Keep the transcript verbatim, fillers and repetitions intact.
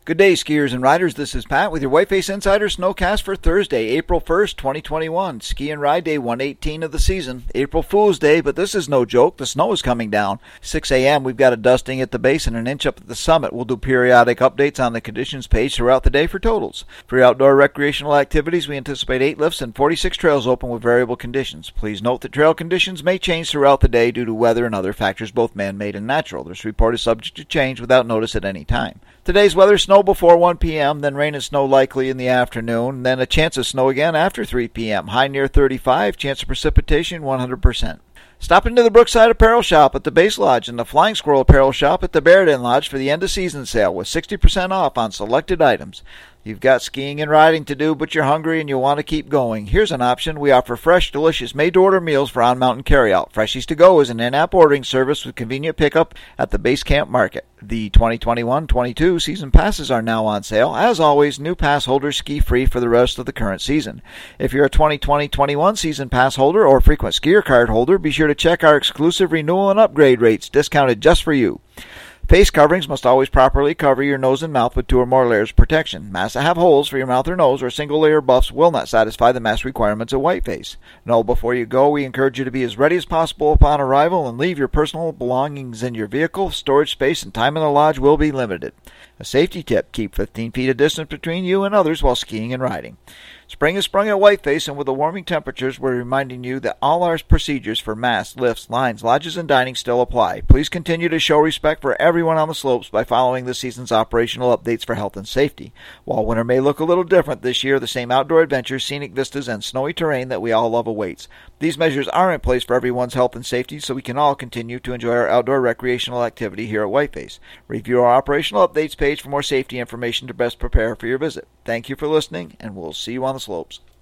Good day, skiers and riders. This is Pat with your Whiteface Insider Snowcast for Thursday, April first, twenty twenty-one. Ski and Ride Day one eighteen of the season. April Fool's Day, but this is no joke. The snow is coming down. six a.m. We've got a dusting at the base and an inch up at the summit. We'll do periodic updates on the conditions page throughout the day for totals. For your outdoor recreational activities, we anticipate eight lifts and forty-six trails open with variable conditions. Please note that trail conditions may change throughout the day due to weather and other factors, both man-made and natural. This report is subject to change without notice at any time. Today's weather: snow before one p.m., then rain and snow likely in the afternoon, then a chance of snow again after three p.m. High near thirty-five, chance of precipitation one hundred percent. Stop into the Brookside Apparel Shop at the Base Lodge and the Flying Squirrel Apparel Shop at the Barrett Lodge for the end-of-season sale with sixty percent off on selected items. You've got skiing and riding to do, but you're hungry and you want to keep going. Here's an option. We offer fresh, delicious, made-to-order meals for on-mountain carryout. Freshies to Go is an in-app ordering service with convenient pickup at the Base Camp Market. The twenty twenty-one twenty-two season passes are now on sale. As always, new pass holders ski free for the rest of the current season. If you're a twenty twenty twenty-one season pass holder or frequent skier card holder, be sure to check our exclusive renewal and upgrade rates, discounted just for you. Face coverings must always properly cover your nose and mouth with two or more layers of protection. Masks that have holes for your mouth or nose or single-layer buffs will not satisfy the mask requirements of Whiteface. Know before you go, we encourage you to be as ready as possible upon arrival and leave your personal belongings in your vehicle. Storage space and time in the lodge will be limited. A safety tip: keep fifteen feet of distance between you and others while skiing and riding. Spring has sprung at Whiteface, and with the warming temperatures, we're reminding you that all our procedures for masts, lifts, lines, lodges, and dining still apply. Please continue to show respect for everyone on the slopes by following this season's operational updates for health and safety. While winter may look a little different this year, the same outdoor adventures, scenic vistas, and snowy terrain that we all love awaits. These measures are in place for everyone's health and safety, so we can all continue to enjoy our outdoor recreational activity here at Whiteface. Review our operational updates page for more safety information to best prepare for your visit. Thank you for listening, and we'll see you on the slopes.